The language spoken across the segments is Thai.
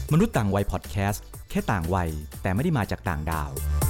มนุษย์ต่างวัยพอดแคสต์แค่ต่างวัยแต่ไม่ได้มาจากต่างดาว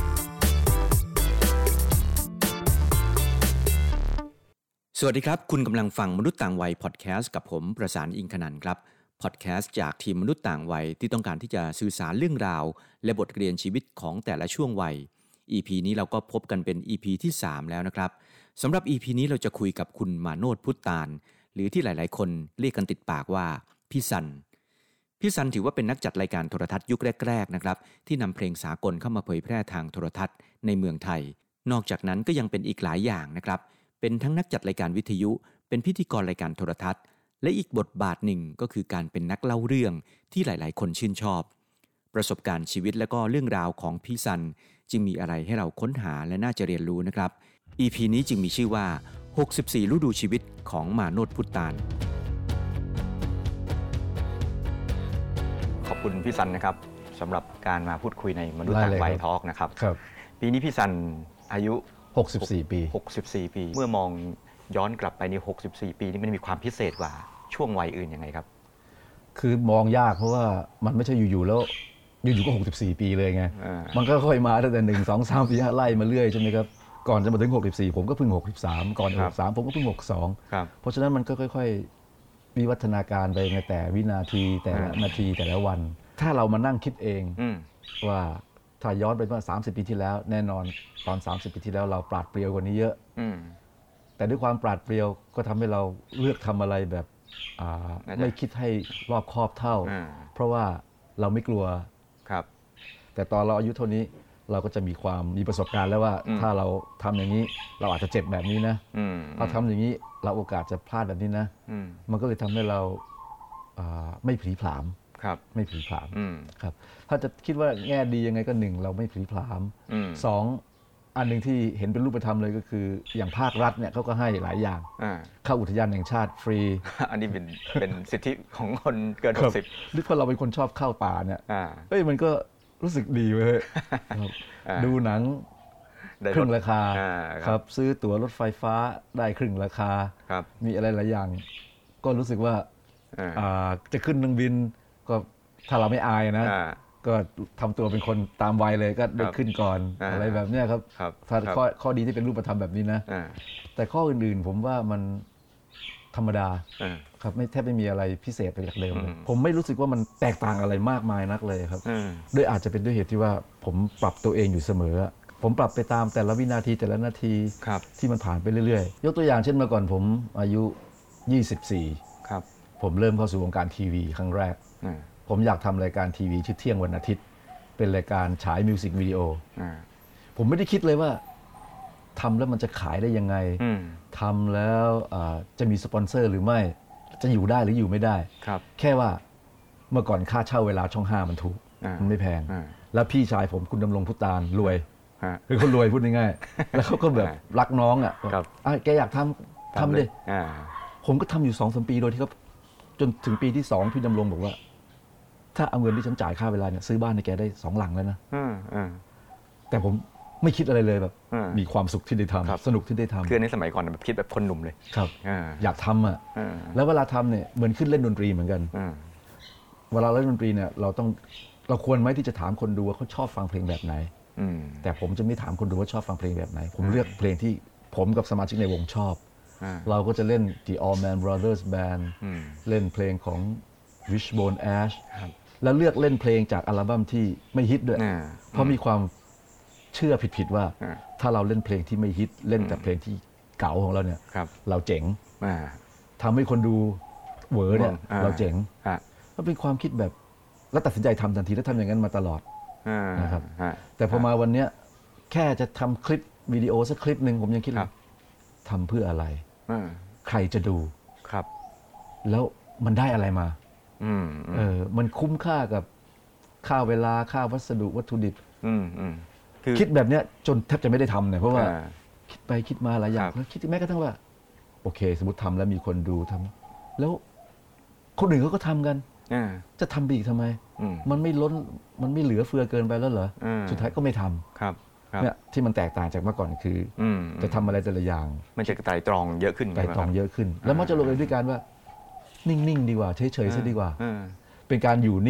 สวัสดีครับคุณกำลังฟังมนุษย์ต่างวัยพอดแคสต์กับผมประสานอิงคนันท์ครับพอดแคสต์จากทีมมนุษย์ต่างวัยที่ต้องการที่จะสื่อสารเรื่องราวและบทเรียนชีวิตของแต่ละช่วงวัย EP นี้เราก็พบกันเป็น EP ที่ 3 แล้วนะครับสำหรับ EP นี้เราจะคุยกับคุณมาโนช พุตตานหรือที่หลายๆคนเรียกกันติดปากว่าพี่ซันถือว่าเป็นนักจัดรายการโทรทัศน์ยุคแรกๆนะครับที่นำเพลงสากลเข้ามาเผยแพร่ทางโทรทัศน์ในเมืองไทยนอกจากนั้นก็ยังเป็นอีกหลายอย่างนะครับเป็นทั้งนักจัดรายการวิทยุเป็นพิธีกรรายการโทรทัศน์และอีกบทบาทหนึ่งก็คือการเป็นนักเล่าเรื่องที่หลายๆคนชื่นชอบประสบการณ์ชีวิตและก็เรื่องราวของพี่ซันจึงมีอะไรให้เราค้นหาและน่าจะเรียนรู้นะครับ EP นี้จึงมีชื่อว่า64ฤดูชีวิตของมาโนช พุตตานขอบคุณพี่ซันนะครับสำหรับการมาพูดคุยในมนุษย์ต่างวัยทอล์กนะครับปีนี้พี่ซันอายุ 64 ปีเมื่อมองย้อนกลับไปใน64 ปีนี้มันมีความพิเศษกว่าช่วงวัยอื่นยังไงครับคือมองยากเพราะว่ามันไม่ใช่อยู่ๆแล้วอยู่ๆก็64 ปีเลยไงมันก็ค่อยมาตั้งแต่1 2 3 4 5ไล่มาเรื่อยใช่ไหมครับก่อนจะมาถึง64ผมก็เพิ่ง63ก่อน63ผมก็เพิ่ง62เพราะฉะนั้นมันก็ค่อยๆวิวัฒนาการไปในแต่วินาทีแต่ละนาทีแต่ละวันถ้าเรามานั่งคิดเองว่าถ้าย้อนไปเมื่อ30 ปีที่แล้วแน่นอนตอน30 ปีที่แล้วเราปราดเปรียวกว่านี้เยอะแต่ด้วยความปราดเปรียวก็ทำให้เราเลือกทำอะไรแบบไม่คิดให้รอบคอบเท่าเพราะว่าเราไม่กลัวแต่ตอนเราอายุเท่านี้เราก็จะมีประสบการณ์แล้วว่าถ้าเราทำอย่างนี้เราอาจจะเจ็บแบบนี้นะถ้าทำอย่างนี้เราโอกาสจะพลาดแบบนี้นะมันก็เลยทำให้เราไม่ผลีผลามไม่ผลีผลามครับถ้าจะคิดว่าแง่ดียังไงก็1เราไม่ผลีผลาม2อันหนึ่งที่เห็นเป็นรูปธรรมเลยก็คืออย่างภาครัฐเนี่ยเขาก็ให้หลายอย่างเข้าอุทยานแห่งชาติฟรีอันนี้เป็นสิทธิของคนเกิน60 หรือเพราะเราเป็นคนชอบเข้าป่าเนี่ยมันก็รู้สึกดีเลยดูหนังครึ่งราคาครับซื้อตั๋วรถไฟฟ้าได้ครึ่งราคามีอะไรหลายอย่างก็รู้สึกว่าจะขึ้นเครื่องบินก็ถ้าเราไม่อายนะก็ทำตัวเป็นคนตามวัยเลยก็ได้ขึ้นก่อนอะไรแบบนี้ครับถ้าข้อดีที่เป็นรูปธรรมแบบนี้นะแต่ข้ออื่นๆผมว่ามันธรรมดาครับแทบไม่มีอะไรพิเศษไปจากเดิมเลยผมไม่รู้สึกว่ามันแตกต่างอะไรมากมายนักเลยครับด้วยอาจจะเป็นด้วยเหตุที่ว่าผมปรับตัวเองอยู่เสมอผมปรับไปตามแต่ละวินาทีแต่ละนาทีที่มันผ่านไปเรื่อยๆยกตัวอย่างเช่นเมื่อก่อนผมอายุ24ครับผมเริ่มเข้าสู่วงการทีวีครั้งแรกผมอยากทำรายการทีวีชื่อเที่ยงวันอาทิตย์เป็นรายการฉายมิวสิกวิดีโอผมไม่ได้คิดเลยว่าทำแล้วมันจะขายได้ยังไงทำแล้วจะมีสปอนเซอร์หรือไม่จะอยู่ได้หรืออยู่ไม่ได้แค่ว่าเมื่อก่อนค่าเช่าเวลาช่อง5มันถูกมันไม่แพงแล้วพี่ชายผมคุณดำรง พุตตานรวยคือคนรวยพูดง่ายๆแล้วเขาก็แบบรักน้องแกอยากทำเลยผมก็ทำอยู่ 2-3 ปีโดยที่เขาจนถึงปีที่2พี่ดำรงบอกว่าถ้าเอาเงินที่ฉันจ่ายค่าเวลาเนี่ยซื้อบ้านให้แกได้2 หลังแล้วนะแต่ผมไม่คิดอะไรเลยแบบมีความสุขที่ได้ทำสนุกที่ได้ทำคือในสมัยก่อนแบบคิดแบบคนหนุ่มเลยครับอยากทำแล้วเวลาทำเนี่ยเหมือนขึ้นเล่นดนตรีเหมือนกันเวลาเล่นดนตรีเนี่ยเราควรไหมที่จะถามคนดูว่าเขาชอบฟังเพลงแบบไหนแต่ผมจะไม่ถามคนดูว่าชอบฟังเพลงแบบไหนผมเลือกเพลงที่ผมกับสมาชิกในวงชอบเราก็จะเล่น The Allman Brothers Band เล่นเพลงของ Wishbone Ash แล้วเลือกเล่นเพลงจากอัลบั้มที่ไม่ฮิตด้วยเพราะมีความเชื่อผิดๆว่าถ้าเราเล่นเพลงที่ไม่ฮิตเล่นแต่เพลงที่เก่าของเราเนี่ยเราเจ๋งทำให้คนดูเหวอเนี่ยเราเจ๋งมันเป็นความคิดแบบแล้วตัดสินใจทำทันทีแล้วทำอย่างนั้นมาตลอดนะครับแต่พอมาวันนี้แค่จะทำคลิปวิดีโอสักคลิปหนึ่งผมยังคิดเลยทำเพื่ออะไรใครจะดูแล้วมันได้อะไรมามันคุ้มค่ากับค่าเวลาค่าวัสดุวัตถุดิบคิดแบบเนี้ยจนแทบจะไม่ได้ทำเนี่ยเพราะว่าคิดไปคิดมาหลายอย่างแล้วคิดแม้กระทั่งว่าโอเคสมมติทำแล้วมีคนดูทำแล้วคนอื่นเขาก็ทำกันจะทำอีกทำไมมันไม่ล้นมันไม่เหลือเฟือเกินไปแล้วเหรอสุดท้ายก็ไม่ทำเนี่ยที่มันแตกต่างจากเมื่อก่อนคือจะทำอะไรแต่ละอย่างมันจะไตร่ตรองเยอะขึ้นแล้วมันจะลงไปด้วยการว่านิ่งๆดีกว่าเฉยๆซะดีกว่าเป็นการอยู่นิ่ง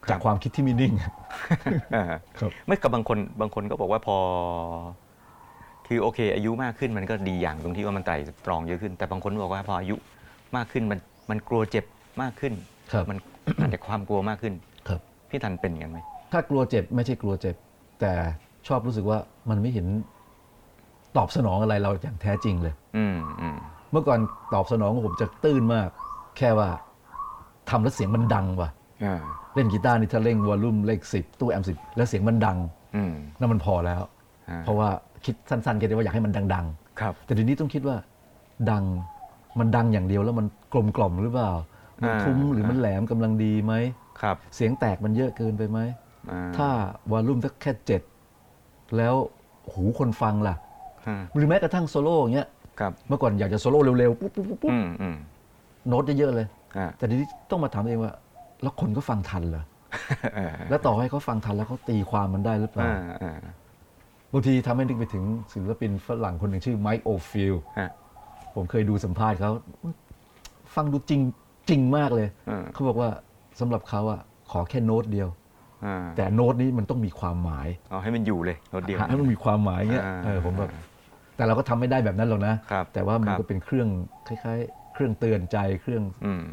จากความคิดที่ไม่นิ่งไม่กับบางคนก็บอกว่าพอคือโอเคอายุมากขึ้นมันก็ดีอย่างตรงที่ว่ามันไตร่ตรองเยอะขึ้นแต่บางคนบอกว่าพออายุมากขึ้นมันกลัวเจ็บมากขึ้นมันอาจจะความกลัวมากขึ้นพี่ทันเป็นกันไหมถ้ากลัวเจ็บไม่ใช่กลัวเจ็บแต่ชอบรู้สึกว่ามันไม่เห็นตอบสนองอะไรเราอย่างแท้จริงเลยเมื่อก่อนตอบสนองของผมจะตื้นมากแค่ว่าทำแล้วเสียงมันดังว่ะเล่นกีตาร์นี่ถ้าเร่งวอลลุ่มเลข10ตู้แอมป์10แล้วเสียงมันดังนั่นมันพอแล้วเพราะว่าคิดสั้นๆแค่ว่าอยากให้มันดังๆแต่ทีนี้ต้องคิดว่าดังมันดังอย่างเดียวแล้วมันกลมกล่อมหรือเปล่ามันทุ้มหรือมันแหลมกำลังดีไหมเสียงแตกมันเยอะเกินไปไหมถ้าวอลลุ่มสักแค่7แล้วหูคนฟังล่ะหรือแม้กระทั่งโซโล่อย่างเงี้ยเมื่อก่อนอยากจะโซโล่เร็วๆปุ๊บปุ๊บปุ๊บโน้ตเยอะๆเลยแต่ทีนี้ต้องมาถามเองว่าแล้วคนก็ฟังทันเหรอแล้วต่อให้เขาฟังทันแล้วเขาตีความมันได้หรือเปล่าบางทีทำให้นึกไปถึงศิลปินฝรั่งคนหนึ่งชื่อไมค์โอฟิลผมเคยดูสัมภาษณ์เขาฟังดูจริงมากเลยเขาบอกว่าสำหรับเขาอ่ะขอแค่โน้ตเดียวแต่โน้ตนี้มันต้องมีความหมายให้มันอยู่เลยโน้ตเดียวให้มันมีความหมายเงี้ยผมแบบแต่เราก็ทำไม่ได้แบบนั้นหรอกนะแต่ว่ามันก็เป็นเครื่องคล้ายๆเครื่องเตือนใจเครื่อง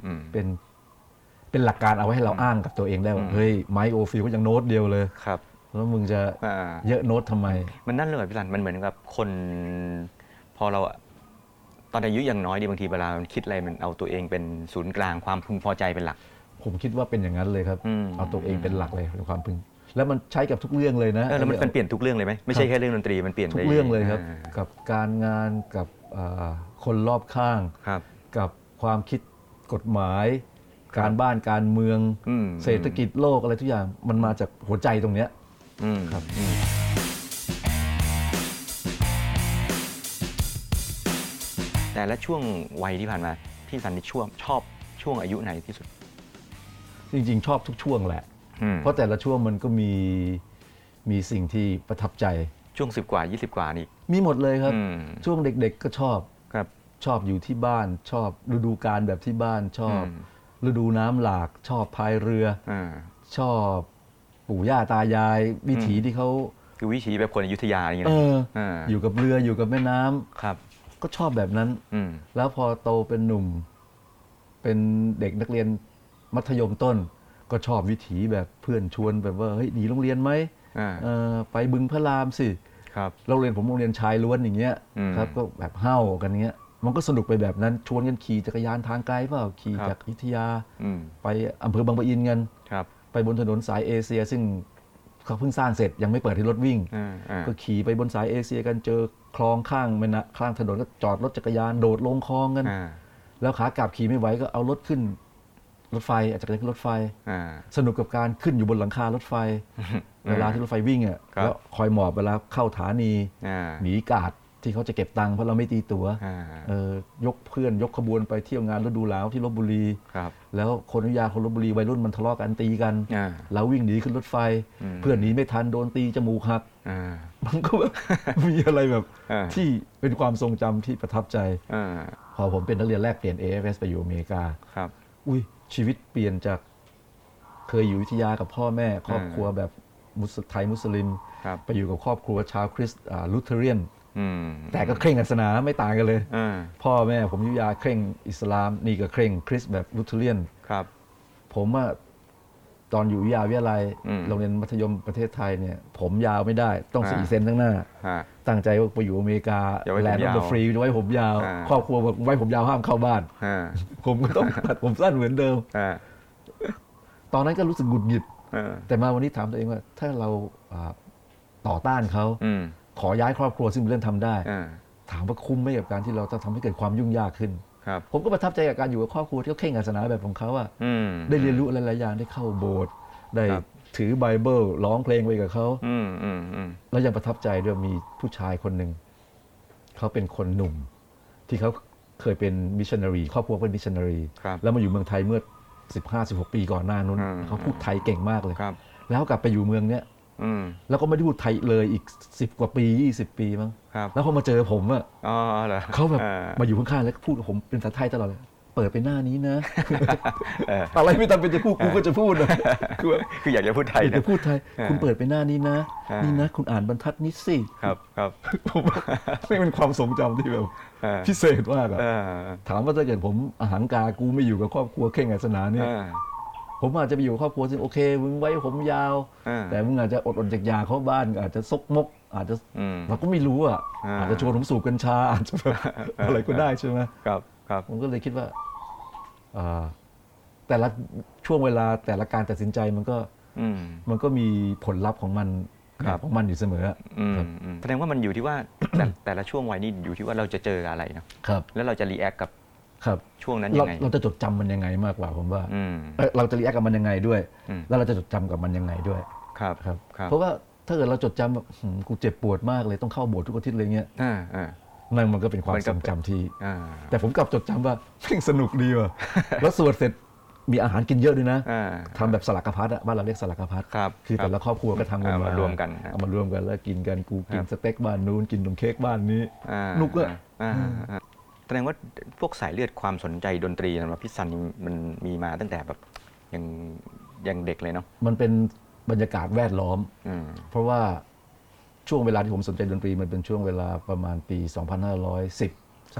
เป็นหลักการเอาไว้ให้เราอ้างกับตัวเองได้ว่าเฮ้ยไมค์โอฟิลก็ยังโน้ตเดียวเลยแล้วมึงจะเยอะโน้ตทำไมมันนั่นเลยพี่รันมันเหมือนกับคนพอเราตอนอายุยังน้อยดีบางทีเวลามันคิดอะไรมันเอาตัวเองเป็นศูนย์กลางความพึงพอใจเป็นหลักผมคิดว่าเป็นอย่างนั้นเลยครับเอาตัวเองเป็นหลักเลยเป็นความพึงแล้วมันใช้กับทุกเรื่องเลยนะแล้วมันเปลี่ยนทุกเรื่องเลยไหมไม่ใช่แค่เรื่องดนตรีมันเปลี่ยนทุกเรื่องเลยครับกับการงานกับคนรอบข้างกับความคิดกฎหมายการบ้านการเมืองเศรษฐกิจโลกอะไรทุกอย่างมันมาจากหัวใจตรงเนี้ยครับแต่ละช่วงวัยที่ผ่านมาพี่สันนิชอบช่วงอายุไหนที่สุดจริงๆชอบทุกช่วงแหละเพราะแต่ละช่วงมันก็มีสิ่งที่ประทับใจช่วง10 กว่า20 กว่านี่มีหมดเลยครับช่วงเด็กๆก็ชอบอยู่ที่บ้านชอบฤดูกาลแบบที่บ้านชอบฤดูน้ำหลากชอบพายเรือชอบปู่ย่าตายายวิถีที่เขาคือวิถีแบบคนอยุธยาอย่างเงี้ยอยู่กับเรืออยู่กับแม่น้ำครับก็ชอบแบบนั้นแล้วพอโตเป็นหนุ่มเป็นเด็กนักเรียนมัธยมต้นก็ชอบวิถีแบบเพื่อนชวนแบบว่าเฮ้ยหนีโรงเรียนไหมไปบึงพระรามสิโรงเรียนผมโรงเรียนชายล้วนอย่างเงี้ยครับก็แบบเฮ้ากันเงี้ยมันก็สนุกไปแบบนั้นชวนกันขี่จักรยานทางไกลเปล่าขี่จากอยุธยาไปอำเภอบางปะอินกันไปบนถนนสายเอเชียซึ่งเขาเพิ่งสร้างเสร็จยังไม่เปิดให้รถวิ่งก็ขี่ไปบนสายเอเชียกันเจอคลองข้างแม่น้ำข้างถนนก็จอดรถจักรยานโดดลงคลองกันแล้วขากลับขี่ไม่ไหวก็เอารถขึ้นรถไฟอาจจะขึ้นรถไฟสนุกกับการขึ้นอยู่บนหลังคารถไฟเวลาที่รถไฟวิ่งอ่ะแล้วคอยหมอบเวลาเข้าสถานีหนีกาดที่เขาจะเก็บตังค์เพราะเราไม่ตีตั๋วยกเพื่อนยกขบวนไปเที่ยวงานฤดูหนาวที่ลพบุรีแล้วคนอยุธยาคนลพบุรีวัยรุ่นมันทะเลาะกันตีกันเราวิ่งหนีขึ้นรถไฟเพื่อนหนีไม่ทันโดนตีจมูกหักมันก็มีอะไรแบบที่เป็นความทรงจำที่ประทับใจพอผมเป็นนักเรียนแลกเปลี่ยน AFS ไปอยู่อเมริกาอุ้ยชีวิตเปลี่ยนจากเคยอยู่อยุธยากับพ่อแม่ครอบครัวแบบไทยมุสลิมไปอยู่กับครอบครัวชาวคริสต์ลูเทเรียนแต่ก็เคร่งศาสนาไม่ต่างกันเลยพ่อแม่ผมอยุธยาเคร่งอิสลามนี่ก็เคร่งคริสต์แบบลูเทเรียนผมว่าตอนอยู่วิทยาวิทยาลัยโรงเรียนมัธยมประเทศไทยเนี่ยผมยาวไม่ได้ต้อง4 เซนทั้งหน้าตั้งใจว่าไปอยู่อเมริกาแลนด์ออฟเดอะฟรีจะไว้ผมยาวครอบครัวบอกไว้ผมยาวห้ามเข้าบ้านผมก็ต้องตัดผมสั้นเหมือนเดิมตอนนั้นก็รู้สึกหงุดหงิดแต่มาวันนี้ถามตัวเองว่าถ้าเราต่อต้านเขาขอย้ายครอบครัวซึ่งเป็นเรื่องทำได้ถามว่าคุ้มไหมกับการที่เราจะทำให้เกิดความยุ่งยากขึ้นผมก็ประทับใจกับการอยู่กับครอบครัวที่เขาเคร่งศาสนาแบบของเขาได้เรียนรู้อะไรหลายอย่างได้เข้าโบสถ์ได้ถือไบเบิลร้องเพลงไปกับเขาแล้วยังประทับใจด้วยมีผู้ชายคนหนึ่งเขาเป็นคนหนุ่มที่เขาเคยเป็นมิชชันนารีครอบครัวเป็นมิชชันนารีแล้วมาอยู่เมืองไทยเมื่อ 15-16 ปีก่อนหน้านั้นเขาพูดไทยเก่งมากเลยแล้วกลับไปอยู่เมืองเนี้ยแล้วก็ไม่ได้พูดไทยเลยอีก10 กว่าปี20 ปีมั้งแล้วพอมาเจอผมอ่ะเขาแบบมาอยู่ข้างๆแล้วพูดกับผมเป็นภาษาไทยตลอดเลยเปิดไปหน้านี้นะอะไรไม่จำเป็นจะพูดกูก็จะพูดนะคืออยากจะพูดไทยอยากจะพูดไทยคุณเปิดไปหน้านี้นะนี่นะคุณอ่านบรรทัดนี้สิครับไม่เป็นความทรงจำที่แบบพิเศษมากอะถามว่าถ้าเกิดผมอหังการกูไม่อยู่กับครอบครัวเข่งศาสนาเนี่ยผมอาจจะไปอยู่กับครอบครัวซึ่งโอเคมึงไว้ผมยาวแต่มึงอาจจะอดอยากเข้าบ้านอาจจะซกมกอาจจะเราก็ไม่รู้อ่ะอาจจะชวนผมสูบกัญชาอาจจะแบบอะไรก็ได้ใช่ไหมครับผมก็เลยคิดว่าแต่ละช่วงเวลาแต่ละการตัดสินใจมันก็มีผลลัพธ์ของมันอยู่เสมอแสดงว่ามันอยู่ที่ว่าแต่ละช่วงวัยนี้อยู่ที่ว่าเราจะเจออะไรนะครับแล้วเราจะรีแอคกับช่วงนั้นยังไงเราจะจดจำมันยังไงมากกว่าผมว่าเราจะรีแอคกับมันยังไงด้วยแล้วเราจะจดจำกับมันยังไงด้วยครับเพราะว่าถ้าเกิดเราจดจำแบบกูเจ็บปวดมากเลยต้องเข้าโบสถ์ทุกอาทิตย์เลยเงี้ยนั่นมันก็เป็นความทรงจำที่แต่ผมกลับจดจำว่าเพ่งสนุกดีว่ะแล้วสวดเสร็จมีอาหารกินเยอะด้วยนะทำแบบสลักกะพัดบ้านเราเรียกสลักกะพัดคือแต่ละครอบครัวก็ทำกันมารวมกันเอามารวมกันแล้วกินกันกูกินสเต็กบ้านนู้นกินนมเค้กบ้านนี้นุกอะแสดงว่าพวกสายเลือดความสนใจดนตรีสำหรับพี่ซันมันมีมาตั้งแต่แบบยังเด็กเลยเนาะมันเป็นบรรยากาศแวดล้อมเพราะว่าช่วงเวลาที่ผมสนใจดนตรีมันเป็นช่วงเวลาประมาณปี 2510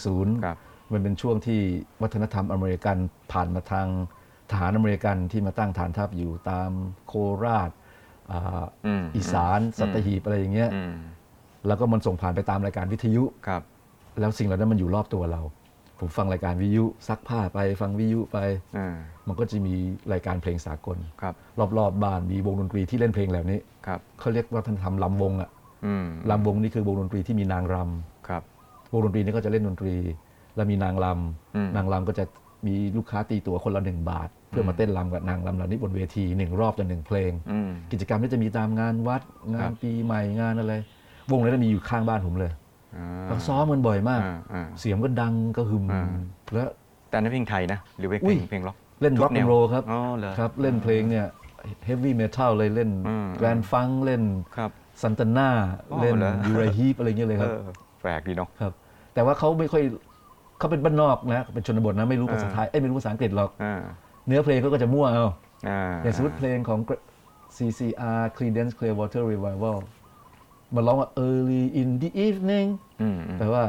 2510มันเป็นช่วงที่วัฒนธรรมอเมริกันผ่านมาทางทหารอเมริกันที่มาตั้งฐานทัพอยู่ตามโคราชอีสานสัตหีบอะไรอย่างเงี้ยแล้วก็มันส่งผ่านไปตามรายการวิทยุแล้วสิ่งเหล่านั้นมันอยู่รอบตัวเราผมฟังรายการวิทยุซักผ้าไปฟังวิทยุไปมันก็จะมีรายการเพลงสากลรอบๆบ้านมีวงดนตรีที่เล่นเพลงเหล่านี้เขาเรียกว่าท่านทำลำวงอ่ะลำวงนี่คือวงดนตรีที่มีนางรำวงดนตรีนี้ก็จะเล่นดนตรีแล้วมีนางรำก็จะมีลูกค้าตีตั๋วคนละ1 บาทเพื่อมาเต้นรำกับนางรำเหล่านี้บนเวที1 รอบต่อ1 เพลงกิจกรรมที่จะมีตามงานวัดงานปีใหม่งานอะไรวงนั้นมีอยู่ข้างบ้านผมเลยเราซ้อมกันบ่อยมากเสียงก็ดังก็หึมแล้วแต่นั่นเพลงไทยนะหรือเพลงร็อกเล่นร็อกแอนด์โรลครับเล่นเพลงเนี่ยเฮฟวี่เมทัลเลยเล่นแกรนด์ฟังเล่นซันตาน่าเล่นยูไรฮีปอะไรเงี้ยเลยครับแปลกดีเนาะครับแต่ว่าเขาไม่ค่อยเขาเป็นบ้านนอกนะเป็นชนบทนะไม่รู้ภาษาไทยไม่รู้ภาษาอังกฤษหรอกเนื้อเพลงเขาก็จะมั่วเอาอย่างสมมติเพลงของ CCR Creedence Clearwater Revival มันร้องว่า early in the evening แปลว่า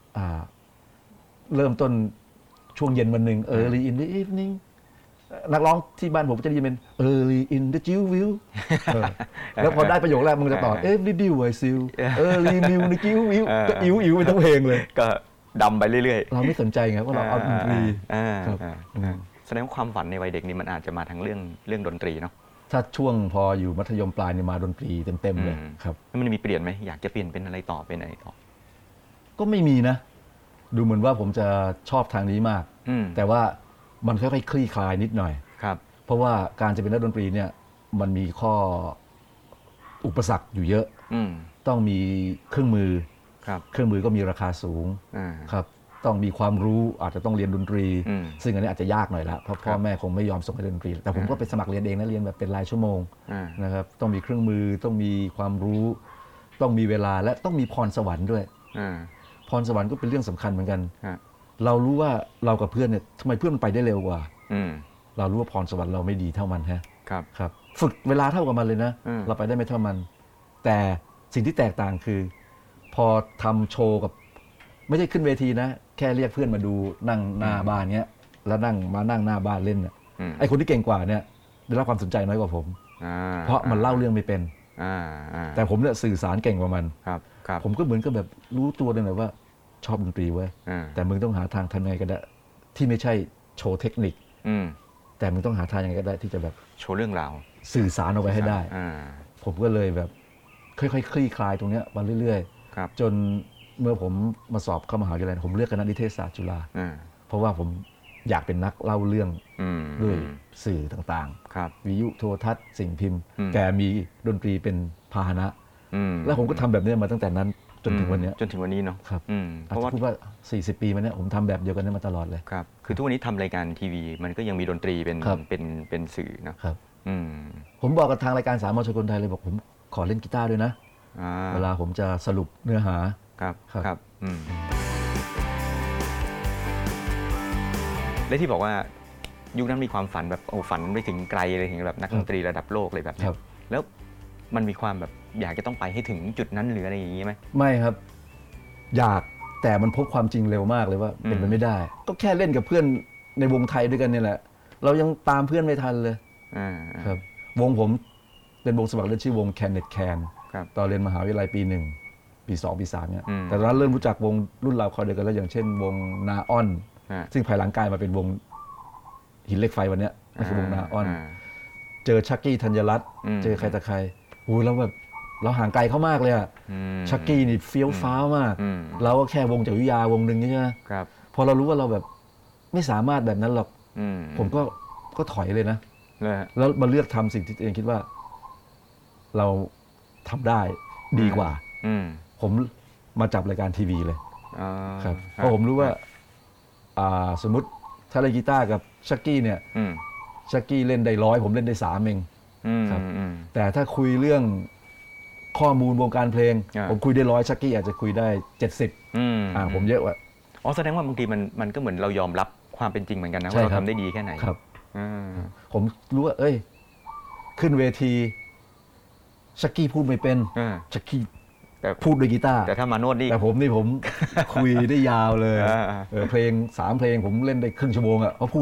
เริ่มต้นช่วงเย็นวันหนึ่ง early in the evening นักร้องที่บ้านผมจะได้ยินเป็น early in the Jewville แล้วพอได้ประโยคแรกมึงจะต่อ every dew I seal early mew ใน Jewville ก็อิ๋วไปทั้งเพลงเลยก็ดำไปเรื่อยๆเราไม่สนใจไงว่าเราเอาดนตรีแสดงว่าความฝันในวัยเด็กนี่มันอาจจะมาทั้งเรื่องดนตรีเนาะถ้าช่วงพออยู่มัธยมปลายเนี่ยมาดนตรีเต็มๆเลยครับมันมีเปลี่ยนไหมอยากจะเปลี่ยนเป็นอะไรต่อเป็นอะไรต่อก็ไม่มีนะดูเหมือนว่าผมจะชอบทางนี้มากแต่ว่ามันค่อยๆคลี่คลายนิดหน่อยครับเพราะว่าการจะเป็นนักดนตรีเนี่ยมันมีข้ออุปสรรคอยู่เยอะต้องมีเครื่องมือเครื่องมือก็มีราคาสูงครับต้องมีความรู้อาจจะต้องเรียนดนตรีซึ่งอันนี้อาจจะยากหน่อยละเพราะพ่อแม่คงไม่ยอมส่งให้เรียนดนตรีแต่ผมก็ไปสมัครเรียนเองนะเรียนแบบเป็นรายชั่วโมงนะครับต้องมีเครื่องมือต้องมีความรู้ต้องมีเวลาและต้องมีพรสวรรค์ด้วยพรสวรรค์ก็เป็นเรื่องสำคัญเหมือนกันเรารู้ว่าเรากับเพื่อนเนี่ยทำไมเพื่อนมันไปได้เร็วกว่าเรารู้ว่าพรสวรรค์เราไม่ดีเท่ามันฮะครับฝึกเวลาเท่ากับมันเลยนะเราไปได้ไม่เท่ามันแต่สิ่งที่แตกต่างคือพอทำโชว์กับไม่ใช่ขึ้นเวทีนะแค่เรียกเพื่อนมาดูนั่งหน้าบ้านเนี้ยแล้วนั่งหน้าบ้านเล่นเนี่ยไอคนที่เก่งกว่าเนี่ยได้รับความสนใจน้อยกว่าผมเพราะมันเล่าเรื่องไม่เป็นแต่ผมเนี่ยสื่อสารเก่งกว่ามันผมก็เหมือนกับแบบรู้ตัวเลยนะว่าชอบดนตรีเว้ยแต่มึงต้องหาทางทำยังไงก็ได้ที่ไม่ใช่โชว์เทคนิคแต่มึงต้องหาทางยังไงก็ได้ที่จะแบบโชว์เรื่องราวสื่อสารเอาไว้ให้ได้ผมก็เลยแบบค่อยๆคลี่คลายตรงเนี้ยมาเรื่อยๆจนเมื่อผมมาสอบเข้ามหาวิทยาลัยผมเลือกคณะนิเทศศาสตร์จุฬาเพราะว่าผมอยากเป็นนักเล่าเรื่องด้วยสื่อต่างๆวิทยุโทรทัศน์สิ่งพิมพ์แกมีดนตรีเป็นพาหนะแล้วผมก็ทำแบบนี้มาตั้งแต่นั้นจนถึงวันนี้เนาะครับเพราะว่าพูดว่า40 ปีมาเนี่ยผมทำแบบเดียวกันนี้มาตลอดเลยครับคือทุกวันนี้ทำรายการทีวีมันก็ยังมีดนตรีเป็นสื่อนะครับผมบอกกับทางรายการสามม.ชกลไทยเลยบอกผมขอเล่นกีตาร์ด้วยนะเวลาผมจะสรุปเนื้อหาครับและที่บอกว่ายุคนั้นมีความฝันแบบฝันไปถึงไกลเลยถึงแบบนักดนตรีระดับโลกเลยแบบนี้แล้วมันมีความแบบอยากจะต้องไปให้ถึงจุดนั้นหรืออะไรอย่างนี้ไหมไม่ครับอยากแต่มันพบความจริงเร็วมากเลยว่าเป็นไปไม่ได้ก็แค่เล่นกับเพื่อนในวงไทยด้วยกันนี่แหละเรายังตามเพื่อนไม่ทันเลยครับวงผมเป็นวงสมัครเล่นชื่อวง Canet Can ตอนเรียนมหาวิทยาลัยปี1ปี2ปี3เนี่ยแต่ตอนนั้นเริ่มรู้จักวงรุ่นราวคราวเดียวกันแล้วอย่างเช่นวงนาออนซึ่งภายหลังกลายมาเป็นวงหินเหล็กไฟวันนี้นั่นคือวงนาออนเจอชักกี้ธัญรัตน์เจอใครตะใครโอ้แล้วแบบเราห่างไกลเขามากเลยอะชักกี้นี่เฟี้ยวฟ้าวมากเราก็แค่วงจากวิทยาวงหนึ่งใช่ไหมพอเรารู้ว่าเราแบบไม่สามารถแบบนั้นหรอกผมก็ถอยเลยนะแล้วมาเลือกทำสิ่งที่ตัวเองคิดว่าเราทำได้ดีกว่าผมมาจับรายการทีวีเลยครับเพราะผมรู้ว่าสมมติถ้าเล่นกีตาร์กับชักกี้เนี่ยชักกี้เล่นได้100ผมเล่นได้3เองครับแต่ถ้าคุยเรื่องข้อมูลวงการเพลงผมคุยได้100ชักกี้อาจจะคุยได้70ผมเยอะกว่าแสดงว่าบางทีมันก็เหมือนเรายอมรับความเป็นจริงเหมือนกันนะว่าเราทำได้ดีแค่ไหนครับผมรู้ว่าขึ้นเวทีชักกี้พูดไม่เป็นชักกี้พูดด้วยกีตาร์แต่ถ้ามาโน้ตนี่แต่ผมคุยได้ยาวเลยเพลง3เพลงผมเล่นได้ครึ่งชั่วโมงอ่ะเขาพูด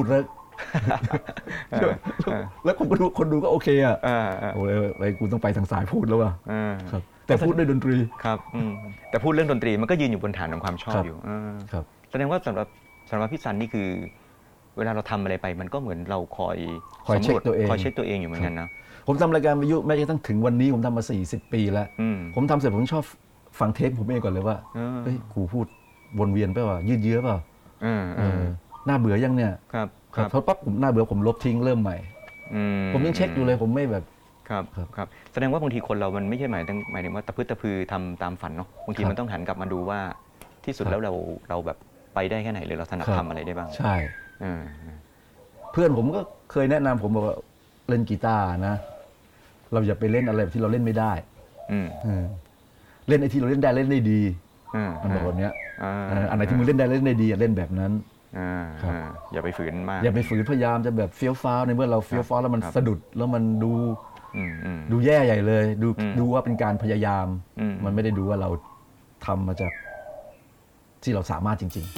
แล้วคนดูก็โอเคอ่ะโอ้ยอะไรกูต้องไปทางสายพูดแล้วว่ะครับแต่พูดด้วยดนตรีครับแต่พูดเรื่องดนตรีมันก็ยืนอยู่บนฐานของความชอบอยู่แสดงว่าสำหรับพี่ซันนี่คือเวลาเราทำอะไรไปมันก็เหมือนเราคอยเช็คตัวเองอยู่เหมือนกันนะผมทำรายการวิทยุแม้กระทั่งถึงวันนี้ผมทำมา40 ปีแล้วผมทำเสร็จผมชอบฟังเทปผมเองก่อนเลยว่าเฮ้ยกูพูดวนเวียนไปว่ายืดเยื้อเปล่าน่าเบื่อยังเนี่ยเพราะปั๊บผมน่าเบื่อผมลบทิ้งเริ่มใหม่ผมยังเช็คอยู่เลยผมไม่แบบครับแสดงว่าบางทีคนเรามันไม่ใช่หมายถึงว่าตะพื้นตะพือทำตามฝันเนาะบางทีมันต้องหันกลับมาดูว่าที่สุดแล้วเราแบบไปได้แค่ไหนหรือเราถนัดทำอะไรได้บ้างใช่เพื่อนผมก็เคยแนะนำผมบอกว่าเล่นกีตาร์นะเราอย่าไปเล่นอะไรที่เราเล่นไม่ได้เล่นไอ้ที่เราเล่นได้เล่นได้ดีมันบอกแบบนี้อันไหนที่มึงเล่นได้เล่นได้ดีเล่นแบบนั้นอย่าไปฝืนมากอย่าไปฝืนพยายามจะแบบเฟี้ยวฟ้าวในเมื่อเราเฟี้ยวฟ้าวแล้วมันสะดุดแล้วมันดูแย่ใหญ่เลยดูว่าเป็นการพยายามมันไม่ได้ดูว่าเราทำมาจากที่เราสามารถจริง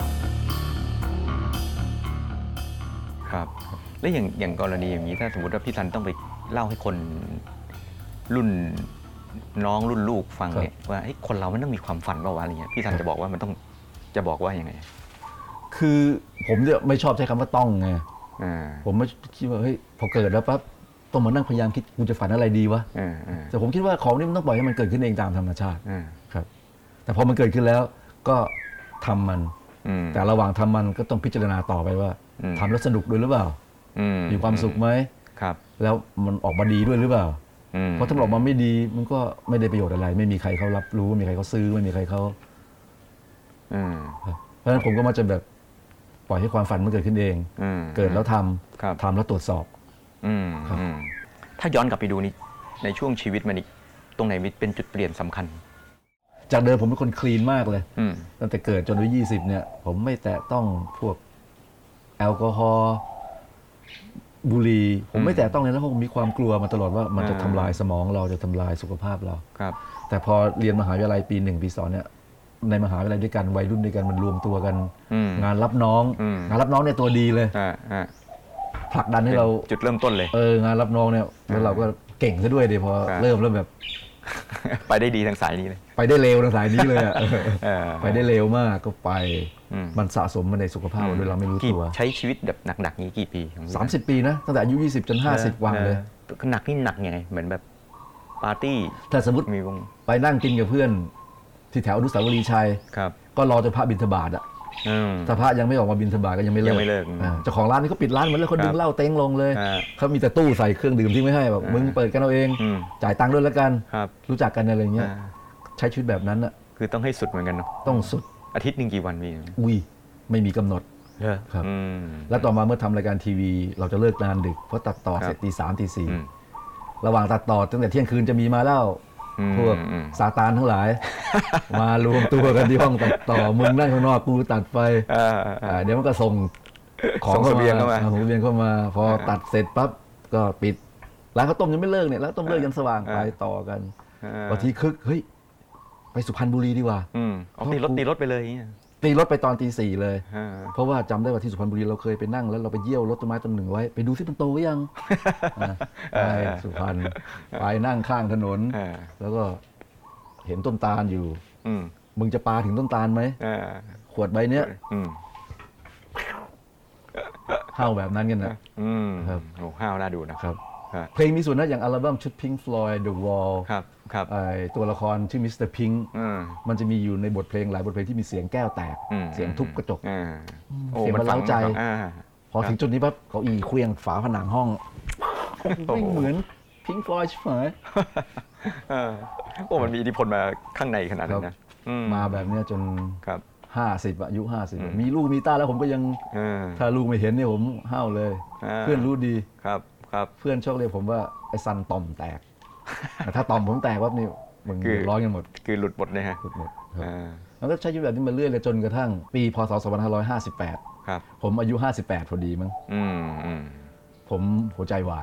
ๆครับแล้วอย่างกรณีอย่างนี้ถ้าสมมติว่าพี่ซันต้องไปเล่าให้คนรุ่นน้องรุ่นลูกฟังเนี่ยว่าคนเรามันต้องมีความฝันเปล่าวะอะไรเงี้ยพี่ซันจะบอกว่ามันต้องจะบอกว่ายังไงคือผมเนี่ยไม่ชอบใช้คำว่าต้องไงผมไม่คิดว่าเฮ้ยพอเกิดแล้วปั๊บต้องมานั่งพยายามคิดกูจะฝันอะไรดีวะแต่ผมคิดว่าของนี่มันต้องปล่อยให้มันเกิดขึ้นเองตามธรรมชาติครับแต่พอมันเกิดขึ้นแล้วก็ทำมันแต่ระหว่างทำมันก็ต้องพิจารณาต่อไปว่าทำแล้วสนุกด้วยหรือเปล่ามีความสุขไหมแล้วมันออกมาดีด้วยหรือเปล่าเพราะถ้าออกมาไม่ดีมันก็ไม่ได้ประโยชน์อะไรไม่มีใครเขารับรู้ไม่มีใครเขาซื้อไม่มีใครเขาเพราะฉะนั้นผมก็มาจะแบบปล่อยให้ความฝันมันเกิดขึ้นเองเกิดแล้วทำแล้วตรวจสอบถ้าย้อนกลับไปดูนี่ในช่วงชีวิตมันอีกตรงไหนเป็นจุดเปลี่ยนสำคัญจากเดิมผมเป็นคนคลีนมากเลยตั้งแต่เกิดจนอายุ20เนี่ยผมไม่แตะต้องพวกแอลกอฮอล์บุหรี่ผมไม่แตะต้องเลยแล้วผมมีความกลัวมาตลอดว่ามันจะทำลายสมองเราจะทำลายสุขภาพเราแต่พอเรียนมหาวิทยาลัยปี1ปี2เนี่ยในมหาวิทยาลัยด้วยกันวัยรุ่นด้วยกันมันรวมตัวกันงานรับน้องเนี่ยตัวดีเลยผลักดันให้เราจุดเริ่มต้นเลยงานรับน้องเนี่ยแล้วเราก็เก่งซะด้วยดิพอเริ่มแบบไปได้ดีทางสายนี้เลยไปได้เร็วทางสายนี้เลยไปได้เร็วมากก็ไปมันสะสมมาในสุขภาพโดยเราไม่รู้ตัวใช้ชีวิตแบบหนักๆนี้กี่ปี 30 ปีนะตั้งแต่อายุ20จน50วันเลยหนักนี่หนักยังไงเหมือนแบบปาร์ตี้ถ้าสมมติมีวงไปนั่งกินกับเพื่อนที่แถวอนุสาวรีย์ชัยก็รอจนพระบิณฑบาตอ่ะถ้าพระยังไม่ออกมาบิณฑบาตก็ยังไม่เลิกเจ้าของร้านนี่เขาปิดร้านเหมือนเลยคนดึงเหล้าเต็งลงเลยเขามีแต่ตู้ใส่เครื่องดื่มที่ไม่ให้แบบมึงเปิดกันเอาเองจ่ายตังค์ด้วยแล้วกันรู้จักกันอะไรเงี้ยใช้ชีวิตแบบนั้นอ่ะคือต้องให้สุดเหมือนกันเนาะต้องสุดอาทิตย์นึงกี่วันมีไม่มีกำหนดครับแล้วต่อมาเมื่อทำรายการทีวีเราจะเลิกงานดึกเพราะตัดต่อเสร็จตี3ตี4ระหว่างตัดต่อตั้งแต่เที่ยงคืนจะมีมาแล้วพวกซาตานทั้งหลายมารวมตัวกันที่ห้องตัดต่อมึงนั่งข้างนอกกูตัดไฟเดี๋ยวมันก็ส่งของเสบียงเข้ามาพอตัดเสร็จปั๊บก็ปิดร้านข้าวต้มยังไม่เลิกเนี่ยร้านต้มเลิกยันสว่างไปต่อกันบางทีคึกเฮ้ยไปสุพรรณบุรีดีกว่าตีรถไปเลยตีรถไปตอนตี 4เลยเพราะว่าจำได้ว่าที่สุพรรณบุรีเราเคยไปนั่งแล้วเราไปเยี่ยวรถต้นไม้ต้นหนึ่งไว้ไปดูที่มันโตหรือยังไปสุพรรณไปนั่งข้างถนนแล้วก็เห็นต้นตาลอยู่มึงจะปาถึงต้นตาลไหมขวดใบเนี้ยห้าวแบบนั้นกันนะครับโอ้ห้าวน่าดูนะครับเพลงมีส่วนนะอย่างอัลบั้มชุด Pink Floyd The Wall ครับตัวละครชื่อมิสเตอร์พิงค์มันจะมีอยู่ในบทเพลงหลายบทเพลงที่มีเสียงแก้วแตกเสียงทุบกระจกเสียงมันเร้าใจพอถึงจุดนี้ปั๊บเก้าอี้เคลื่อนฝาผนังห้องไม่เหมือน Pink Floyd ใช่ไหมโอ้มันมีอิทธิพลมาข้างในขนาดนั้นนะมาแบบนี้จน50อายุ50มีลูกมีต้าแล้วผมก็ยังถ้าลูกไม่เห็นเนี่ยผมห้าวเลยเพื่อนรู้ดีครับเพื่อนชอบเรียกผมว่าไอ้ซันต่อมแตกถ้าต่อมผมแตกว่านี่มึงร้อยกันหมดคือหลุดหมดเลยฮะหลุดหมดแล้วก็ใช้ชีวิตแบบนี้มาเรื่อยเลยจนกระทั่งปีพ.ศ. 2558 ครับผมอายุ58พอดีมั้งผมหัวใจวาย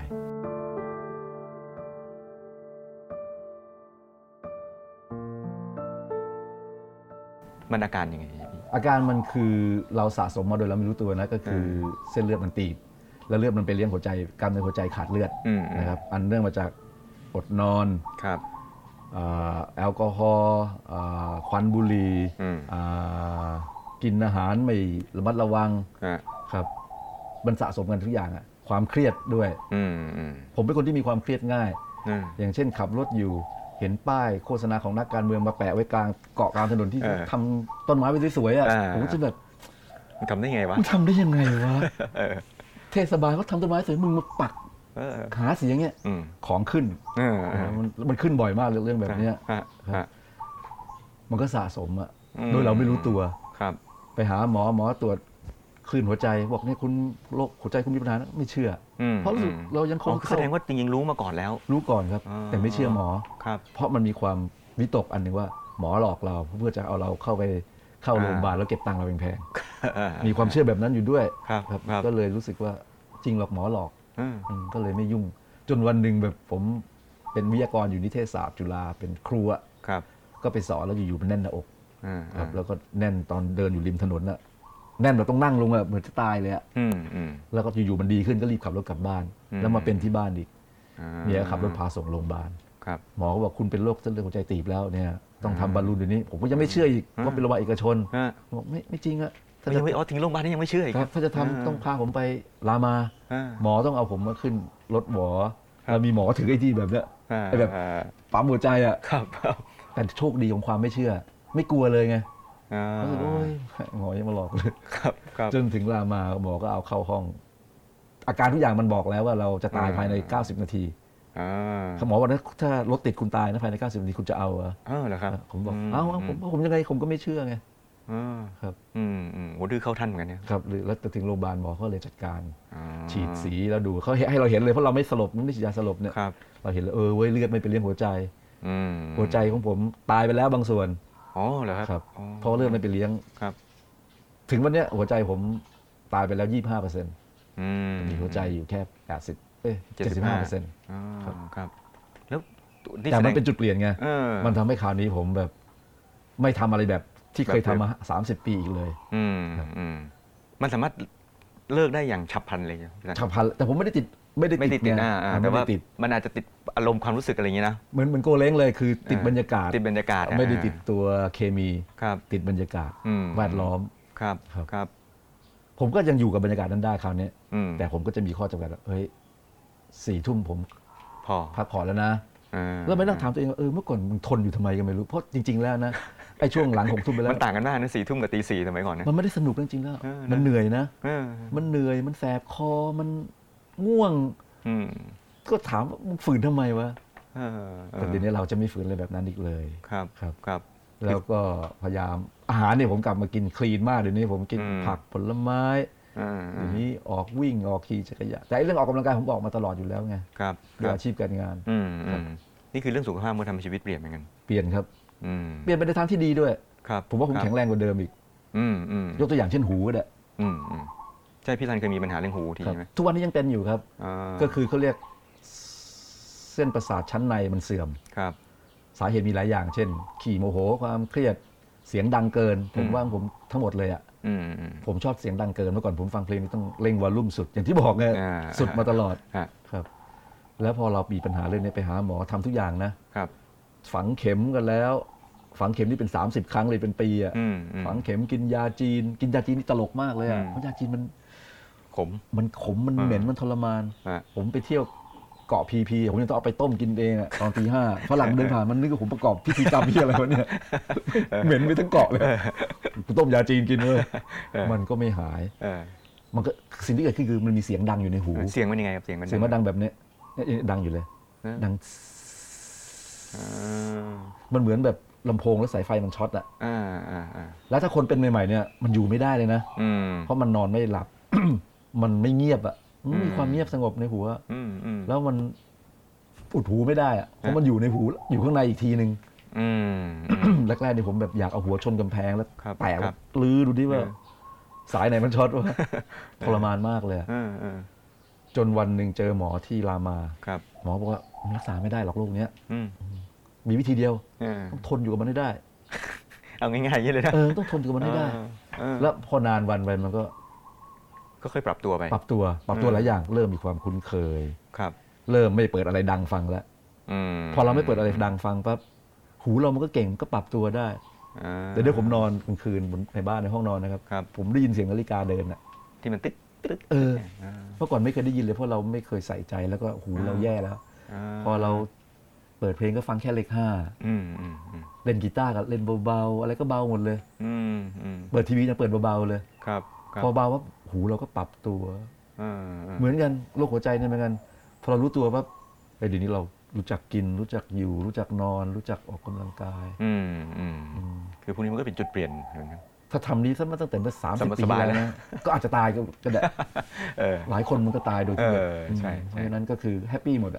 มันอาการยังไงอาการมันคือเราสะสมมาโดยเราไม่รู้ตัวนะก็คือเส้นเลือดมันตีบแล้วเลือดมันไปเลี้ยงหัวใจกล้ามเนื้อหัวใจขาดเลือดนะครับอันเนื่องมาจากอดนอนแอลกอฮอล์ควันบุหรี่กินอาหารไม่ระมัดระวังครับมันสะสมกันทุกอย่างอะความเครียดด้วยผมเป็นคนที่มีความเครียดง่ายอย่างเช่นขับรถอยู่เห็นป้ายโฆษณาของนักการเมืองมาแปะไว้กลางเกาะกลางถนนที่ทำต้นไม้ไว้สวยๆอ่ะผมก็จะแบบทำได้ไงวะทำได้ยังไงวะเทศบาลเขาทำต้นไม้สวยมึงมาปักหาเสียงเงี้ยของขึ้นมันขึ้นบ่อยมากเรื่องแบบนี้มันก็สะสมอ่ะโดยเราไม่รู้ตัวไปหาหมอตรวจคลื่นหัวใจบอกเนี่ยคุณโรคหัวใจคุณมีปัญหาไม่เชื่อเพราะเรายังคงแสดงว่าจริงๆรู้มาก่อนแล้วรู้ก่อนครับแต่ไม่เชื่อหมอเพราะมันมีความวิตกอันหนึ่งว่าหมอหลอกเราเพื่อจะเอาเราเข้าโรงพยาบาลแล้วเก็บตังค์เราแพงๆมีความเชื่อแบบนั้นอยู่ด้วยครับก็เลยรู้สึกว่าจริงหรอกหมอหลอกก็เลยไม่ยุ่งจนวันหนึ่งแบบผมเป็นวิทยากรอยู่นิเทศศาสตร์จุฬาเป็นครูอ่ะก็ไปสอนแล้วอยู่ๆมันแน่นหน้าอกครับแล้วก็แน่นตอนเดินอยู่ริมถนนน่ะแน่นแบบต้องนั่งลงเหมือนจะตายเลยอ่ะแล้วก็อยู่ๆมันดีขึ้นก็รีบขับรถกลับบ้านแล้วมาเป็นที่บ้านอีกเมียขับรถพาส่งโรงพยาบาลหมอก็บอกคุณเป็นโรคเส้นเลือดหัวใจตีบแล้วเนี่ยต้องทำบอลลูนเดี๋ยวนี้ผมก็ยังไม่เชื่ออีกว่าเป็นโรงพยาบาลเอกชนบอกไม่จริงอะถ้าจะถึงโรงพยาบาลนี่ยังไม่เชื่ออีกครับถ้าจะทำต้องพาผมไปรามาหมอต้องเอาผมมาขึ้นรถหมอแล้วมีหมอถือไอ้ที่แบบเนี้ยไอ้แบบปั๊มหัวใจอะแต่โชคดีของความไม่เชื่อไม่กลัวเลยไงโอ้ยหมอยังมาหลอกเลยจนถึงรามาหมอก็เอาเข้าห้องอาการทุกอย่างมันบอกแล้วว่าเราจะตายภายใน90นาทีหมอบอกว่าถ้ารถติดคุณตายนะภายใน90นาทีคุณจะเอาเหรอครับผมบอกผมยังไงผมก็ไม่เชื่อไงครับโหดื้อเข้าท่านเหมือนกันเนี่ยครับแล้วถึงโรงพยาบาลหมอเขาเลยจัดการฉีดสีแล้วดูเขาให้เราเห็นเลยเพราะเราไม่สลบไม่ฉีดยาสลบเนี่ยเราเห็นเลยเว้ยเลือดไม่ไปเลี้ยงหัวใจหัวใจของผมตายไปแล้วบางส่วนเหรอครับเพราะเลือดไม่ไปเลี้ยงถึงวันนี้หัวใจผมตายไปแล้ว 25%มีหัวใจอยู่แค่75% ครับแล้วแต่มันเป็นจุดเปลี่ยนไงมันทำให้คราวนี้ผมแบบไม่ทำอะไรแบบที่เคยทำมา30 ปีอีกเลยมันสามารถเลิกได้อย่างฉับพลันเลยฉับพลันแต่ผมไม่ได้ติดแต่ว่ามันอาจจะติดอารมณ์ความรู้สึกอะไรอย่างนี้นะเหมือนโกเล้งเลยคือติดบรรยากาศไม่ได้ติดตัวเคมีติดบรรยากาศแวดล้อมครับผมก็ยังอยู่กับบรรยากาศนั้นได้คราวนี้แต่ผมก็จะมีข้อจำกัดว่าเฮ้ย4 ทุ่มผมพักผ่อนแล้วนะแล้วไม่ต้องถามตัวเองว่าเมื่อก่อนมึงทนอยู่ทำไมก็ไม่รู้เพราะจริงๆแล้วนะไอ้ช่วงหลัง6 ทุ่มไปแล้วมันต่างกันมากนะ4 ทุ่มกับตี 4สมัยก่อนนะมันไม่ได้สนุกจริงๆแล้วมันเหนื่อยนะมันเหนื่อยมันแสบคอมันง่วงก็ถามมึงฝืนทำไมวะแต่เดี๋ยวนี้เราจะไม่ฝืนอะไรแบบนั้นอีกเลยครับแล้วก็พยายามอาหารเนี่ยผมกลับมากินคลีนมากเดี๋ยวนี้ผมกินผักผลไม้เดี๋ยวนี้ออกวิ่งออกขี่จักรยานแต่เรื่องออกกำลังกายผมออกมาตลอดอยู่แล้วไงด้วยอาชีพการงานนี่คือเรื่องสุขภาพมันทำให้ชีวิตเปลี่ยนเหมือนกันเปลี่ยนครับเปลี่ยนไปในทางที่ดีด้วยผมว่าผมแข็งแรงกว่าเดิมอีกยกตัวอย่างเช่นหูก็ได้ใช่พี่ซันเคยมีปัญหาเรื่องหูทีใช่ไหมทุกวันนี้ยังเป็นอยู่ครับก็คือเขาเรียกเส้นประสาทชั้นในมันเสื่อมครับสาเหตุมีหลายอย่างเช่นขี้โมโหความเครียดเสียงดังเกินผมว่าผมทั้งหมดเลยอ่ะผมชอบเสียงดังเกินเมื่อก่อนผมฟังเพลงนี่ต้องเร่งวอลลุ่มสุดอย่างที่บอกไงสุดมาตลอดครับแล้วพอเรามีปัญหาเรื่องนี้ไปหาหมอทำทุกอย่างนะครับฝังเข็มกันแล้วฝังเข็มนี่เป็น30 ครั้งเลยเป็นปีอ่ะฝังเข็มกินยาจีนนี่ตลกมากเลยอ่ะเพราะยาจีนมันขมมันเหม็นมันทรมานผมไปเที่ยวเกาะพีผมยังต้องเอาไปต้มกินเองอ่ะตอนตี 5ฝรั่งเดินผ่านมันนึกว่าผมประกอบพิธีกรรมที่อะไรวะเนี่ยเหม็นไปทั้งเกาะเลยต้มยาจีนกินเลยมันก็ไม่หายมันก็สิ่งที่เกิดขึ้นคือมันมีเสียงดังอยู่ในหูเสียงมันยังไงครับเสียงมันดังแบบนี้ดังอยู่เลยดังมันเหมือนแบบลำโพงแล้วสายไฟมันช็อตอ่ะแล้วถ้าคนเป็นใหม่ๆเนี่ยมันอยู่ไม่ได้เลยนะเพราะมันนอนไม่หลับ มันไม่เงียบอ่ะมันมีความเงียบสงบในหัวแล้วมันอุดหูไม่ได้อ่ะเพราะมันอยู่ในหูอยู่ข้างในอีกทีนึงแรกๆนี่ผมแบบอยากเอาหัวชนกำแพงแล้วแตะลื้อดูดิว่าสายไหนมันช็อตวะทรมานมากเลยจนวันหนึ่งเจอหมอที่รามาหมอบอกว่ารักษาไม่ได้หรอกโรคนี้มีวิธีเดียวต้องทนอยู่กับมันให้ได้เอาง่ายๆอย่างนี้เลยนะต้องทนอยู่กับมันให้ได้แล้วพอนานวันไปมันก็ค่อยปรับตัวไปปรับตัวหลายอย่างเริ่มมีความคุ้นเคยครับเริ่มไม่เปิดอะไรดังฟังแล้วพอเราไม่เปิดอะไรดังฟังปั๊บหูเรามันก็เก่งก็ปรับตัวได้แต่เดี๋ยวผมนอนกลางคืนในบ้านในห้องนอนนะครับผมได้ยินเสียงนาฬิกาเดินอ่ะที่มันติ๊กเมื่อก่อนไม่เคยได้ยินเลยเพราะเราไม่เคยใส่ใจแล้วก็หูเราแย่แล้วพอเราเปิดเพลงก็ฟังแค่เลข5เล่นกีตาร์ก็เล่นเบาๆอะไรก็เบาหมดเลยเปิดทีวีจะเปิดเบาๆเลยพอเบาว่าหูเราก็ปรับตัวเหมือนกันโรคหัวใจเนี่ยเหมือนกันพอเรารู้ตัวว่าเดี๋ยวนี้เรารู้จักกินรู้จักอยู่รู้จักนอนรู้จักออกกำลังกายคือพวกนี้มันก็เป็นจุดเปลี่ยนเหมือนกันถ้าทำนี้ตั้งแต่เมื่อ30 ปีแล้วนะก็อาจจะตายก็ได้หลายคนมันก็ตายโดยที่ใช่เพราะฉะนั้นก็คือแฮปปี้หมดอ่ะ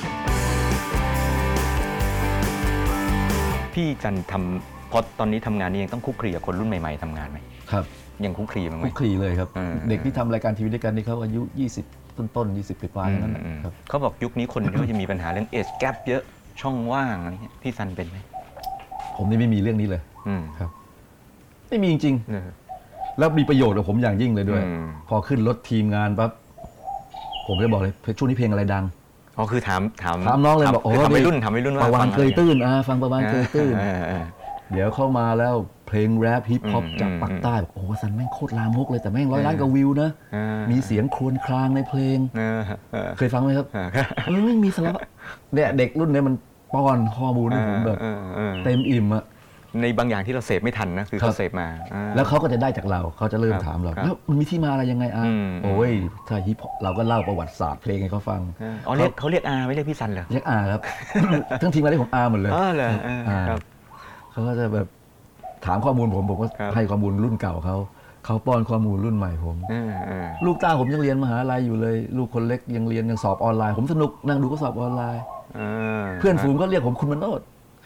พี่จันทำพอตอนนี้ทำงานนี้ยังต้องคุกคีกับคนรุ่นใหม่ๆทำงานไหมครับยังคุกคีมั้ยคุกคีเลยครับเด็กที่ทำรายการทีวีด้วยกันนี่เขาอายุ20ต้น20 ปีกว่าอย่างนั้นครับเขาบอกยุคนี้คนก็จะมีปัญหาเรื่อง age gap เยอะช่องว่างอะไรเงี้ยพี่ซันเป็นไหมผมนี่ไม่มีเรื่องนี้เลยครับไม่มีจริงๆแล้วมีประโยชน์กับผมอย่างยิ่งเลยด้วยพอขึ้นรถทีมงานปั๊บผมจะบอกเลยช่วงนี้เพลงอะไรดังคือถามน้องเลยบอกทำไม่รุ่นว่าประวานเคยตื้นฟังประวานเคยตื้นเดี๋ยวเข้ามาแล้วเพลงแรปฮิปฮอปจากปากใต้บอกโอ้ซันแม่งโคตรลามกเลยแต่แม่ง100 ล้านกว่าวิวนะมีเสียงครวญครางในเพลงเคยฟังไหมครับไม่มีสาระเนี่ยเด็กรุ่นนี้มันป้อนข้อมูลให้ผมแบบเต็มอิ่มอะในบางอย่างที่เราเสพไม่ทันนะคือเขาเสพมาแล้วเขาก็จะได้จากเราเขาจะเริ่มถามเราแล้วมันมีที่มาอะไรยังไงโอ้ยถ้าฮิปเราก็เล่าประวัติศาสตร์เพลงให้เขาฟังเขาเรียกไม่เรียกพี่ซันเหรอเรียกครับทั้งทีมงานเรียกผมหมดเลยเขาก็จะแบบถามข้อมูลผมก็ให้ข้อมูลรุ่นเก่าเขาป้อนข้อมูลรุ่นใหม่ผมลูกต้าผมยังเรียนมหาลัยอยู่เลยลูกคนเล็กยังเรียนยังสอบออนไลน์ผมสนุกนั่งดูก็สอบออนไลน์เพื่อนฝูงก็เรียกผมคุณมโนด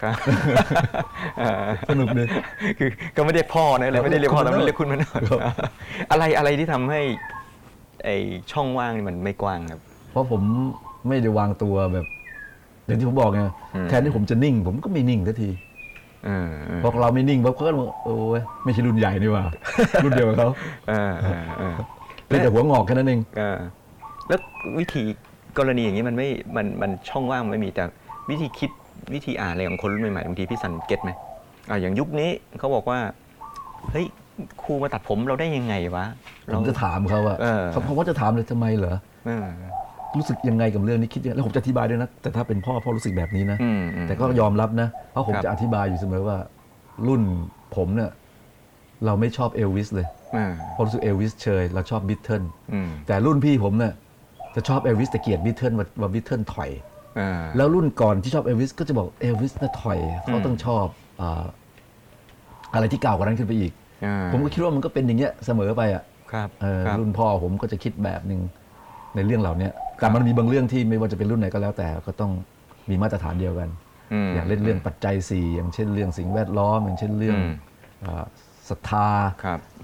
สนุกเลยคือก็ไม่ได้พ่อนะเลยไม่ได้เรียกพ่อแต่มันเรียกคุณมโนดอะไรที่ทำให้ไอช่องว่างนี่มันไม่กว้างครับเพราะผมไม่ได้วางตัวแบบอย่างที่ผมบอกไงแทนที่ผมจะนิ่งผมก็ไม่นิ่งสักทีพอเราไม่นิ่งเขาก็โอ้ยไม่ใช่รุ่นใหญ่นี่ว่ารุ่นเดียวกับเขาเป็นแต่หัวงอกแค่นั้นเองแล้ววิธีกรณีอย่างนี้มันช่องว่างไม่มีแต่วิธีคิดวิธีอ่านอะไรของคนรุ่นใหม่ๆบางทีพี่ซันเก็ตไหมอย่างยุคนี้เขาบอกว่าเฮ้ยครูมาตัดผมเราได้ยังไงวะผมจะถามเขาว่าเขาว่าจะถามเลยทำไมเหรอรู้สึกยังไงกับเรื่องนี้คิดยังไงแล้วผมจะอธิบายด้วยนะแต่ถ้าเป็นพ่อรู้สึกแบบนี้นะแต่ก็ยอมรับนะเพราะผมจะอธิบายอยู่เสมอว่ารุ่นผมเนี่ยเราไม่ชอบเอลวิสเลยเพราะรู้สึกเอลวิสเชยเราชอบบิทเทิลแต่รุ่นพี่ผมเนี่ยจะชอบเอลวิสแต่เกลียดบิทเทิลว่าบิทเทิลถอยแล้วรุ่นก่อนที่ชอบเอลวิสก็จะบอกเอลวิสน่ะถอยเขาต้องชอบอะไรที่เก่ากว่านั้นขึ้นไปอีกผมก็คิดว่ามันก็เป็นอย่างเงี้ยเสมอไปอ่ะรุ่นพ่อผมก็จะคิดแบบนึงในเรื่องเหล่านี้แต่มันมีบางเรื่องที่ไม่ว่าจะเป็นรุ่นไหนก็แล้วแต่ก็ต้องมีมาตรฐานเดียวกันอย่างเรื่องปัจจัย4อย่างเช่นเรื่องสิ่งแวดล้อมอย่างเช่นเรื่องศรัทธา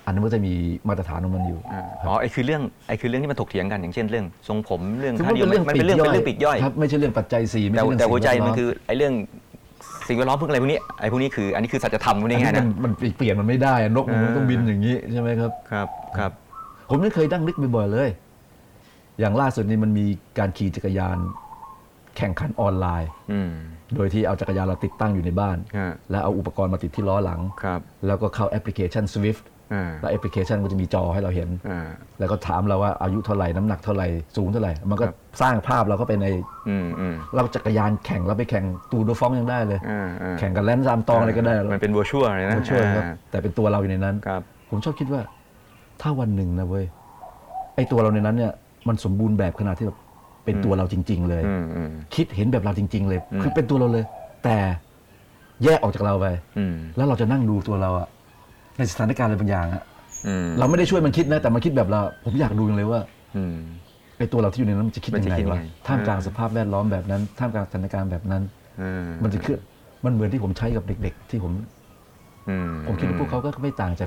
อันนั้นก็จะมีมาตรฐานของมันอยู่ไอ้คือเรื่องที่มันถกเถียงกันอย่างเช่นเรื่องทรงผมเรื่องค่านิยมมันเป็นเรื่องปีกย่อยครับไม่ใช่เรื่องปัจจัย4ไม่ใช่เรื่องแต่หัวใจมันคือไอ้เรื่องสิ่งแวดล้อมพวกอะไรพวกนี้ไอ้พวกนี้คืออันนี้คือสัจธรรมพวกนี้ไงนะมันเปลี่ยนมันไม่ได้นกมันต้องบินอย่างนี้ใช่ไหมครับครับผมไม่เคยดั้งนึกบ่อยๆเลยอย่างล่าสุดนี้มันมีการขี่จักรยานแข่งขันออนไลน์โดยที่เอาจักรยานเราติดตั้งอยู่ในบ้านแล้วเอาอุปกรณ์มาติดที่ล้อหลังแล้วก็เข้าแอปพลิเคชัน Swift แล้วแอปพลิเคชันก็จะมีจอให้เราเห็นแล้วก็ถามเราว่าอายุเท่าไหร่น้ำหนักเท่าไหร่สูงเท่าไหร่มันก็สร้างภาพเราเข้าไปในเราจักรยานแข่งเราไปแข่งตูโดฟองยังได้เลยแข่งกับแลนซ์ซามตองอะไรก็ได้มันเป็น virtual เลยนะ virtual ครับแต่เป็นตัวเราอยู่ในนั้นผมชอบคิดว่าถ้าวันหนึ่งนะเว้ยไอตัวเราในนั้นเนี่ยมันสมบูรณ์แบบขนาดที่แบบเป็นตัวเราจริงๆเลยคิดเห็นแบบเราจริงๆเลยคือเป็นตัวเราเลยแต่แยกออกจากเราไปแล้วเราจะนั่งดูตัวเราอะในสถานการณ์อะไรบางอย่างอะเราไม่ได้ช่วยมันคิดนะแต่มันคิดแบบเราผมอยากดูเลยว่าไอตัวเราที่อยู่ในนั้นมันจะคิดยังไงวะท่ามกลางสภาพแวดล้อมแบบนั้นท่ามกลางสถานการณ์แบบนั้นมันจะคือมันเหมือนที่ผมใช้กับเด็กๆที่ผมคิดว่าพวกเขาก็ไม่ต่าง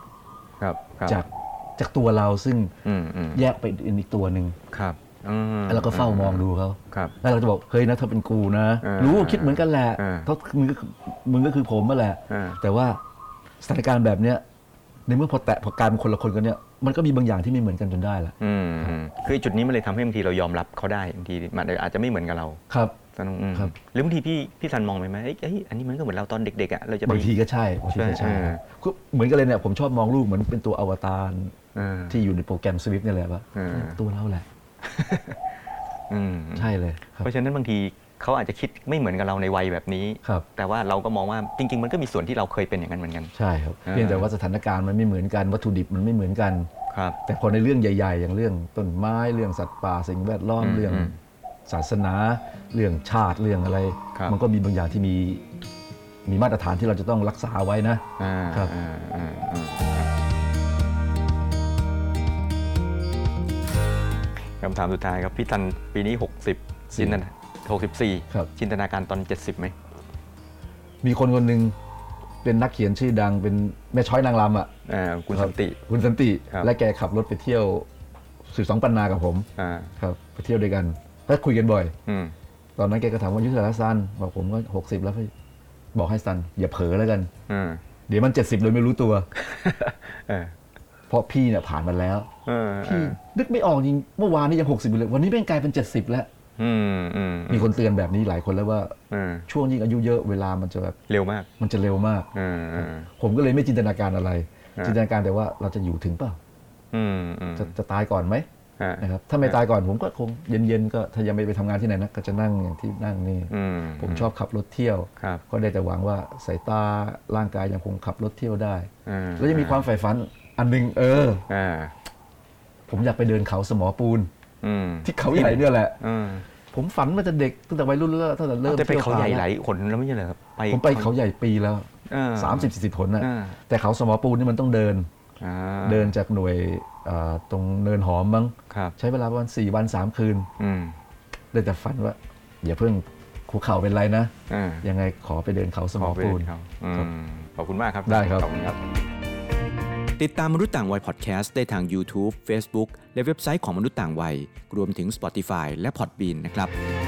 จากตัวเราซึ่งแยกไปอีกตัวหนึ่งแล้วเราก็เฝ้ามองดูเขาแล้วเราจะบอกเฮ้ยนะถ้าเป็นกูนะรู้คิดเหมือนกันแหละเพราะมึงก็คือผมนั่นแหละแต่ว่าสถานการณ์แบบเนี้ยในเมื่อพอการเป็นคนละคนกันเนี่ยมันก็มีบางอย่างที่ไม่เหมือนกันจนได้ละคือจุดนี้มันเลยทำให้บางทีเรายอมรับเขาได้บางทีมันอาจจะไม่เหมือนกับเราครับหรือบางทีพี่ซันมองไหมอันนี้มันก็เหมือนเราตอนเด็กๆอ่ะเราจะบางทีก็ใช่เหมือนกันเลยเนี่ยผมชอบมองลูกเหมือนเป็นตัวอวตารที่อยู่ในโปรแกรม Swift นี่แหละว่าตัวเราแหละใช่เลยเพราะฉะนั้นบางทีเขาอาจจะคิดไม่เหมือนกับเราในวัยแบบนี้แต่ว่าเราก็มองว่าจริงๆมันก็มีส่วนที่เราเคยเป็นอย่างนั้นเหมือนกันใช่ครับเพียงแต่ว่าสถานการณ์มันไม่เหมือนกันวัตถุดิบมันไม่เหมือนกันแต่พอในเรื่องใหญ่ๆอย่างเรื่องต้นไม้เรื่องสัตว์ป่าสิ่งแวดล้อมเรื่องศาสนาเรื่องชาติเรื่องอะไรมันก็มีบางอย่างที่มีมาตรฐานที่เราจะต้องรักษาไว้นะครับคำถามสุดท้ายครับพี่ทันปีนี้60จินตนา64จินตนาการตอน70ไหมมีคนหนึ่งเป็นนักเขียนชื่อดังเป็นแม่ช้อยนางรำอ่ะคุณสันติและแกขับรถไปเที่ยว12 ปันนากับผมครับไปเที่ยวด้วยกันแล้วคุยกันบ่อยตอนนั้นแกก็ถามว่าอายุเท่าไหร่ซันบอกผมก็60แล้วบอกให้ซันอย่าเผลอแล้วกันเดี๋ยวมัน70เลยไม่รู้ตัวเพราะพี่เนี่ยผ่านมาแล้วพี่นึกไม่ออกจริงเมื่อวานนี้ยัง60อยู่เลยวันนี้แม่งกลายเป็น70แล้วมีคนเตือนแบบนี้หลายคนแล้วว่าช่วงยิ่งอายุเยอะเวลามันจะแบบเร็วมากมันจะเร็วมากผมก็เลยไม่จินตนาการอะไรจินตนาการแต่ว่าเราจะอยู่ถึงเปล่าจะตายก่อนไหมนะครับถ้าไม่ตายก่อนผมก็คงเย็นๆก็ถ้ายังไม่ไปทำงานที่ไหนนะก็จะนั่งอย่างที่นั่งนี่ผมชอบขับรถเที่ยวก็ได้แต่หวังว่าสายตาร่างกายยังคงขับรถเที่ยวได้แล้วยังมีความใฝ่ฝันอันนึงผมอยากไปเดินเขาสมอปูนที่เขาใหญ่เนี่ยแหละผมฝันมาตั้งแต่เด็กตั้งแต่วัยรุ่นแล้วตั้งแต่เริ่มไปเขาใหญ่หลายคนแล้วไม่ใช่เหรอครับผมไปเขาใหญ่ปีแล้ว30-40 หนนะแต่เขาสมอปูนนี่มันต้องเดินจากหน่วยตรงเนินหอมมั้งใช้เวลาประมาณ4 วัน 3 คืนเลยแต่ฝันว่าอย่าเพิ่งคุกเข่าเป็นไรนะยังไงขอไปเดินเขาสมอปูนขอบคุณมากครับได้ครับติดตามมนุษย์ต่างวัยพอดแคสต์ได้ทาง YouTube, Facebook และเว็บไซต์ของมนุษย์ต่างวัยรวมถึง Spotify และ Podbean นะครับ